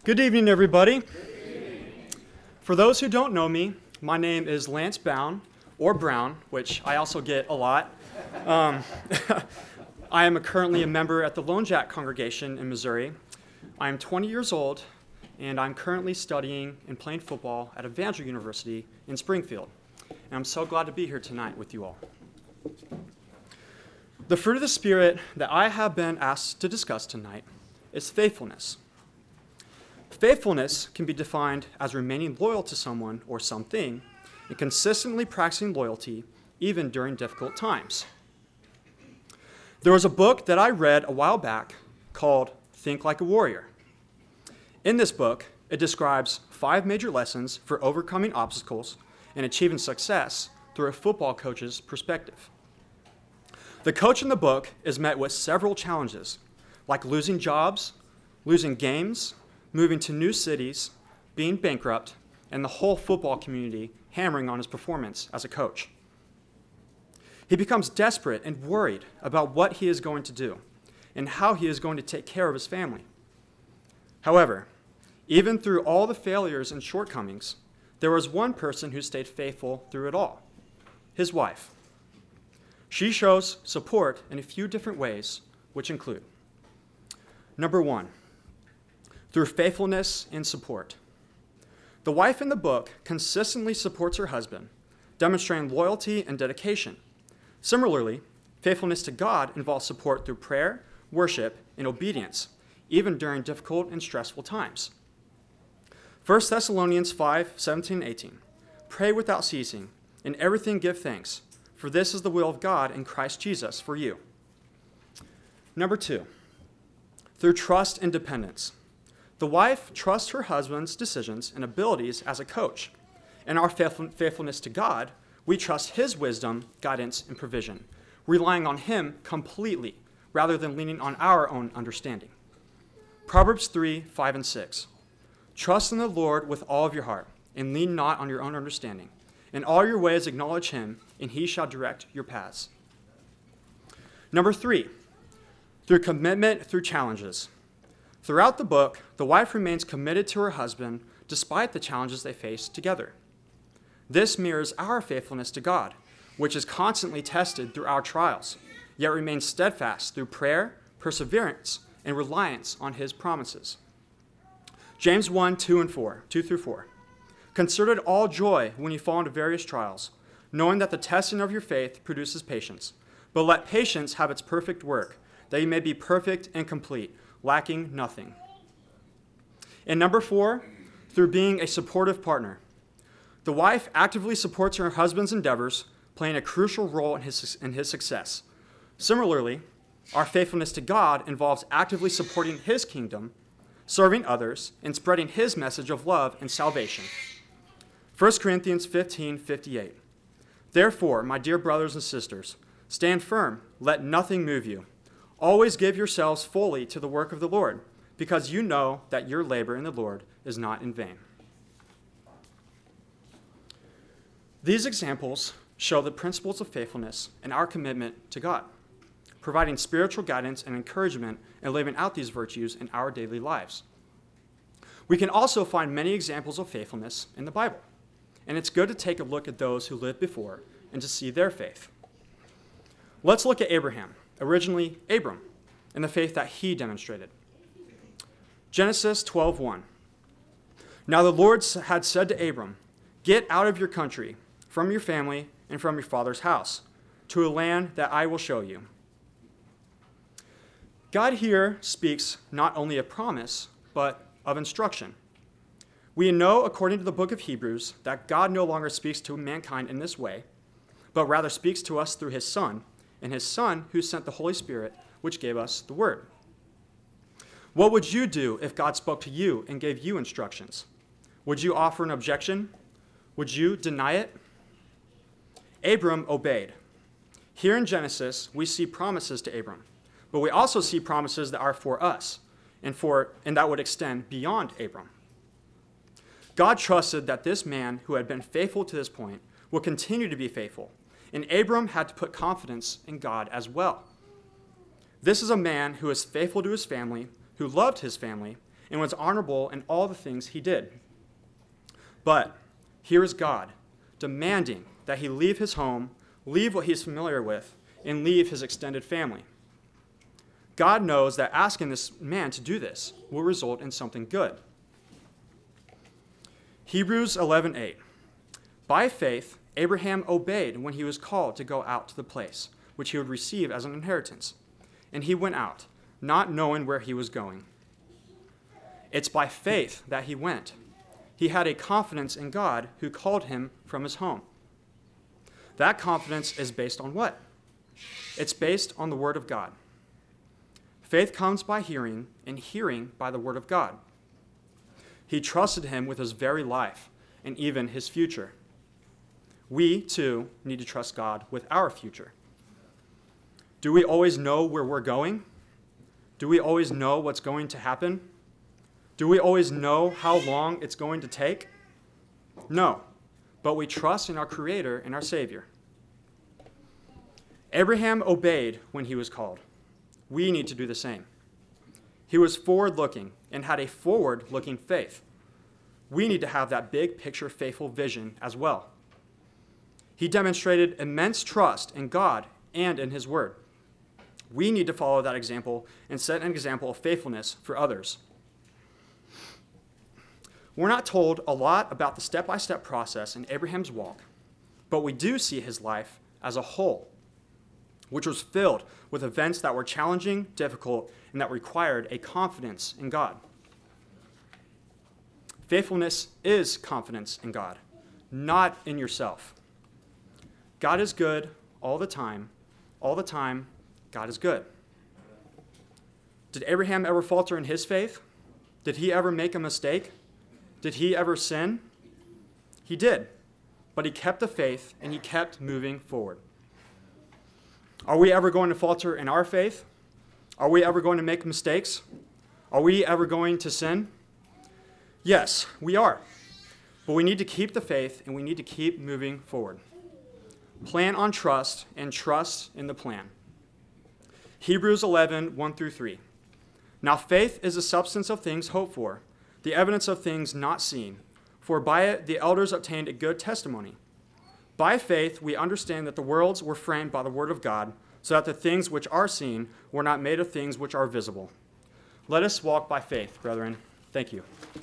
Good evening, everybody. For those who don't know me, my name is Lance Bound, or Brown, which I also get a lot. I am currently a member at the Lone Jack congregation in Missouri. I am 20 years old, and I'm currently studying and playing football at Evangel University in Springfield. And I'm so glad to be here tonight with you all. The fruit of the Spirit that I have been asked to discuss tonight is faithfulness. Faithfulness can be defined as remaining loyal to someone or something and consistently practicing loyalty even during difficult times. There was a book that I read a while back called Think Like a Warrior. In this book, it describes 5 major lessons for overcoming obstacles and achieving success through a football coach's perspective. The coach in the book is met with several challenges, like losing jobs, losing games, moving to new cities, being bankrupt, and the whole football community hammering on his performance as a coach. He becomes desperate and worried about what he is going to do and how he is going to take care of his family. However, even through all the failures and shortcomings, there was one person who stayed faithful through it all: his wife. She shows support in a few different ways, which include: number 1, through faithfulness and support. The wife in the book consistently supports her husband, demonstrating loyalty and dedication. Similarly, faithfulness to God involves support through prayer, worship, and obedience, even during difficult and stressful times. 1 Thessalonians 5:17-18. Pray without ceasing, in everything give thanks, for this is the will of God in Christ Jesus for you. Number 2, through trust and dependence. The wife trusts her husband's decisions and abilities as a coach. In our faithfulness to God, we trust his wisdom, guidance, and provision, relying on him completely rather than leaning on our own understanding. Proverbs 3:5-6. Trust in the Lord with all of your heart, and lean not on your own understanding. In all your ways acknowledge him, and he shall direct your paths. Number 3, through commitment through challenges. Throughout the book, the wife remains committed to her husband despite the challenges they face together. This mirrors our faithfulness to God, which is constantly tested through our trials, yet remains steadfast through prayer, perseverance, and reliance on his promises. James 1:2-4. Consider it all joy when you fall into various trials, knowing that the testing of your faith produces patience. But let patience have its perfect work, that you may be perfect and complete, lacking nothing. And number 4, through being a supportive partner. The wife actively supports her husband's endeavors, playing a crucial role in his success. Similarly, our faithfulness to God involves actively supporting his kingdom, serving others, and spreading his message of love and salvation. 1 Corinthians 15:58. Therefore, my dear brothers and sisters, stand firm, let nothing move you. Always give yourselves fully to the work of the Lord, because you know that your labor in the Lord is not in vain. These examples show the principles of faithfulness and our commitment to God, providing spiritual guidance and encouragement in living out these virtues in our daily lives. We can also find many examples of faithfulness in the Bible, and it's good to take a look at those who lived before and to see their faith. Let's look at Abraham, originally Abram, and the faith that he demonstrated. Genesis 12:1. Now the Lord had said to Abram, "Get out of your country, from your family, and from your father's house, to a land that I will show you." God here speaks not only of promise, but of instruction. We know, according to the book of Hebrews, that God no longer speaks to mankind in this way, but rather speaks to us through his Son, and his Son who sent the Holy Spirit, which gave us the Word. What would you do if God spoke to you and gave you instructions? Would you offer an objection? Would you deny it? Abram obeyed. Here in Genesis, we see promises to Abram, but we also see promises that are for us, and that would extend beyond Abram. God trusted that this man who had been faithful to this point would continue to be faithful, and Abram had to put confidence in God as well. This is a man who is faithful to his family, who loved his family, and was honorable in all the things he did. But here is God, demanding that he leave his home, leave what he's familiar with, and leave his extended family. God knows that asking this man to do this will result in something good. Hebrews 11:8. By faith, Abraham obeyed when he was called to go out to the place which he would receive as an inheritance. And he went out, not knowing where he was going. It's by faith that he went. He had a confidence in God who called him from his home. That confidence is based on what? It's based on the Word of God. Faith comes by hearing, and hearing by the Word of God. He trusted him with his very life and even his future. We, too, need to trust God with our future. Do we always know where we're going? Do we always know what's going to happen? Do we always know how long it's going to take? No, but we trust in our Creator and our Savior. Abraham obeyed when he was called. We need to do the same. He was forward-looking and had a forward-looking faith. We need to have that big picture faithful vision as well. He demonstrated immense trust in God and in his word. We need to follow that example and set an example of faithfulness for others. We're not told a lot about the step-by-step process in Abraham's walk, but we do see his life as a whole, which was filled with events that were challenging, difficult, and that required a confidence in God. Faithfulness is confidence in God, not in yourself. God is good all the time. All the time, God is good. Did Abraham ever falter in his faith? Did he ever make a mistake? Did he ever sin? He did, but he kept the faith and he kept moving forward. Are we ever going to falter in our faith? Are we ever going to make mistakes? Are we ever going to sin? Yes, we are. But we need to keep the faith and we need to keep moving forward. Plan on trust and trust in the plan. Hebrews 11, 1-3. Now faith is the substance of things hoped for, the evidence of things not seen. For by it the elders obtained a good testimony. By faith we understand that the worlds were framed by the word of God, so that the things which are seen were not made of things which are visible. Let us walk by faith, brethren. Thank you.